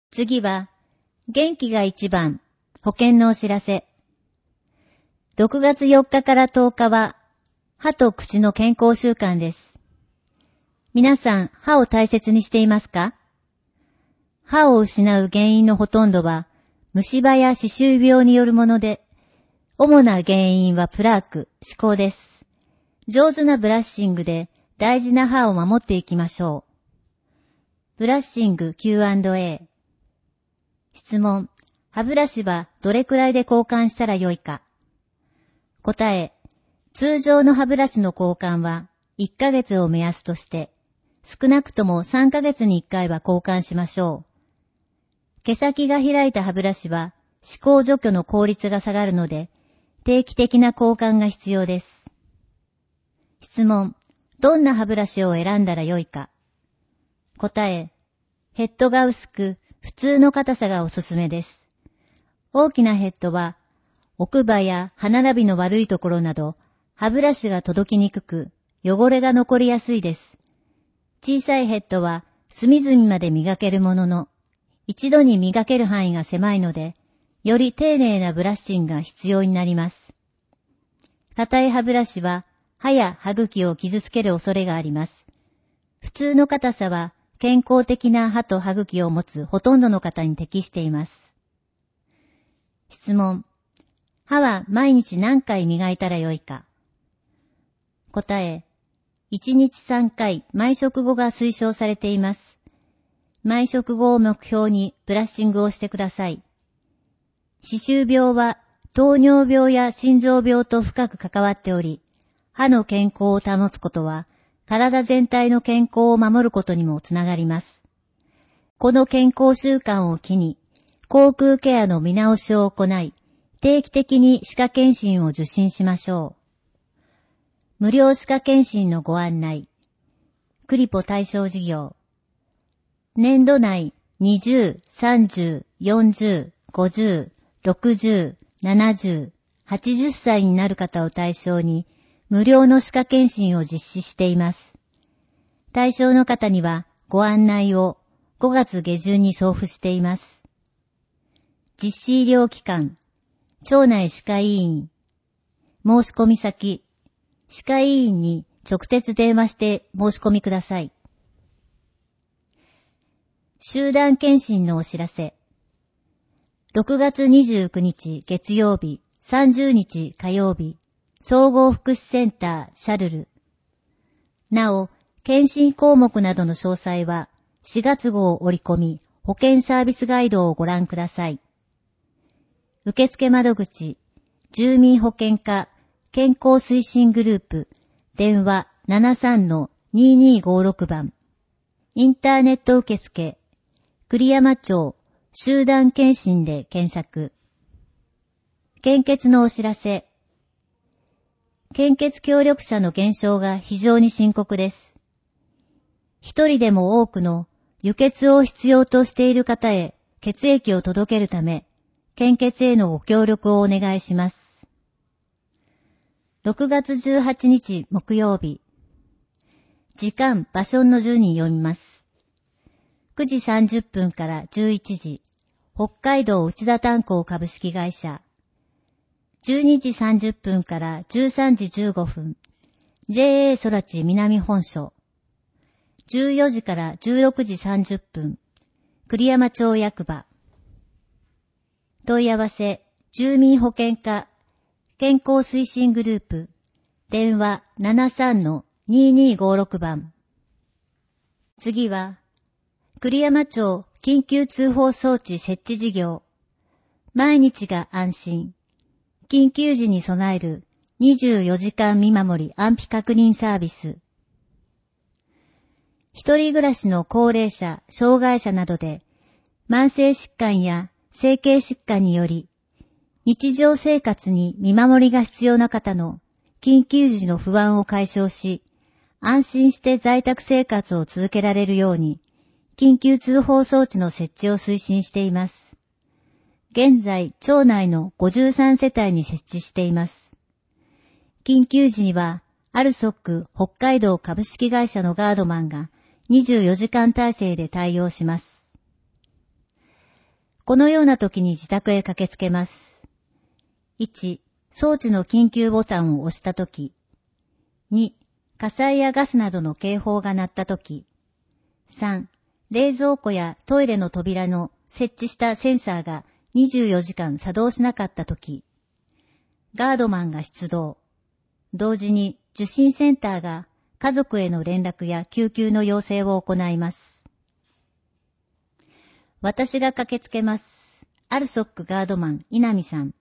次は、元気が一番、保険のお知らせ。6月4日から10日は、歯と口の健康週間です。皆さん、歯を大切にしていますか？歯を失う原因のほとんどは、虫歯や歯周病によるもので、主な原因はプラーク、歯垢です。上手なブラッシングで大事な歯を守っていきましょう。ブラッシング Q&A。質問、歯ブラシはどれくらいで交換したらよいか？答え、通常の歯ブラシの交換は1ヶ月を目安として、少なくとも3ヶ月に1回は交換しましょう。毛先が開いた歯ブラシは歯垢除去の効率が下がるので、定期的な交換が必要です。質問、どんな歯ブラシを選んだらよいか？答え、ヘッドが薄く、普通の硬さがおすすめです。大きなヘッドは、奥歯や歯並びの悪いところなど、歯ブラシが届きにくく、汚れが残りやすいです。小さいヘッドは、隅々まで磨けるものの、一度に磨ける範囲が狭いので、より丁寧なブラッシングが必要になります。硬い歯ブラシは、歯や歯茎を傷つける恐れがあります。普通の硬さは、健康的な歯と歯茎を持つほとんどの方に適しています。質問、歯は毎日何回磨いたらよいか？答え、1日3回毎食後が推奨されています。毎食後を目標にブラッシングをしてください。歯周病は糖尿病や心臓病と深く関わっており、歯の健康を保つことは、体全体の健康を守ることにもつながります。この健康習慣を機に、口腔ケアの見直しを行い、定期的に歯科検診を受診しましょう。無料歯科検診のご案内。クリポ対象事業。年度内20、30、40、50、60、70、80歳になる方を対象に、無料の歯科検診を実施しています。対象の方にはご案内を5月下旬に送付しています。実施医療機関、町内歯科医院、申し込み先、歯科医院に直接電話して申し込みください。集団検診のお知らせ。6月29日月曜日、30日火曜日、総合福祉センターシャルル。なお、検診項目などの詳細は4月号を折り込み保険サービスガイドをご覧ください。受付窓口、住民保険課健康推進グループ、電話 73-2256 番。インターネット受付、栗山町集団検診で検索。献血のお知らせ。献血協力者の減少が非常に深刻です。一人でも多くの輸血を必要としている方へ血液を届けるため、献血へのご協力をお願いします。6月18日木曜日。時間、場所の順に読みます。9時30分から11時、北海道内田炭鉱株式会社。12時30分から13時15分、JA 空知南本所。14時から16時30分、栗山町役場。問い合わせ、住民保険課、健康推進グループ、電話 73-2256 番。次は、栗山町緊急通報装置設置事業。毎日が安心。緊急時に備える24時間見守り安否確認サービス。一人暮らしの高齢者、障害者などで、慢性疾患や生形疾患により、日常生活に見守りが必要な方の緊急時の不安を解消し、安心して在宅生活を続けられるように、緊急通報装置の設置を推進しています。現在、町内の53世帯に設置しています。緊急時には、アルソック北海道株式会社のガードマンが24時間体制で対応します。 このような時に自宅へ駆けつけます。1、装置の緊急ボタンを押した時。2、火災やガスなどの警報が鳴った時。3、冷蔵庫やトイレの扉の設置したセンサーが24時間作動しなかった時。ガードマンが出動。同時に受信センターが家族への連絡や救急の要請を行います。私が駆けつけます。アルソックガードマン稲見さん。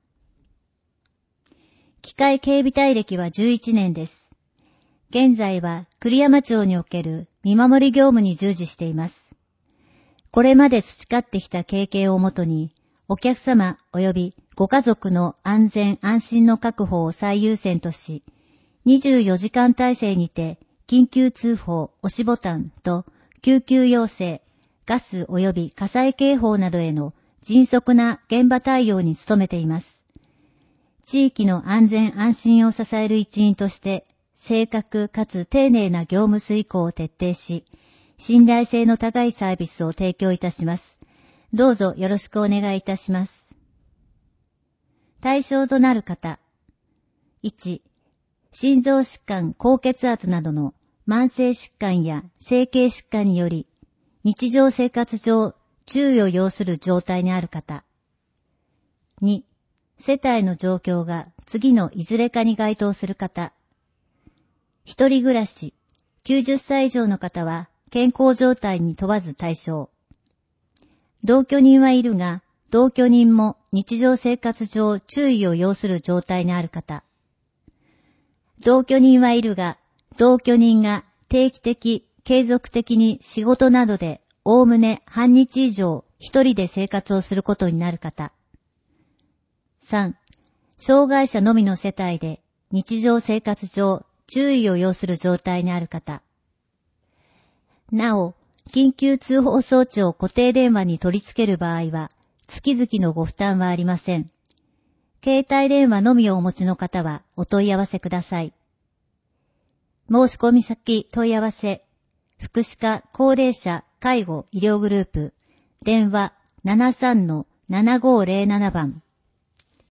機械警備隊歴は11年です。現在は栗山町における見守り業務に従事しています。これまで培ってきた経験をもとに、お客様及びご家族の安全安心の確保を最優先とし、24時間体制にて緊急通報押しボタンと救急要請、ガス及び火災警報などへの迅速な現場対応に努めています。地域の安全安心を支える一員として、正確かつ丁寧な業務遂行を徹底し、信頼性の高いサービスを提供いたします。どうぞよろしくお願いいたします。対象となる方。1、心臓疾患、高血圧などの慢性疾患や整形疾患により、日常生活上注意を要する状態にある方。2、世帯の状況が次のいずれかに該当する方。一人暮らし、90歳以上の方は健康状態に問わず対象。同居人はいるが、同居人も日常生活上注意を要する状態にある方。同居人はいるが、同居人が定期的、継続的に仕事などでおおむね半日以上一人で生活をすることになる方。3、障害者のみの世帯で日常生活上注意を要する状態にある方。なお、緊急通報装置を固定電話に取り付ける場合は、月々のご負担はありません。携帯電話のみをお持ちの方はお問い合わせください。申し込み先問い合わせ、福祉課高齢者介護医療グループ、電話 73-7507 番。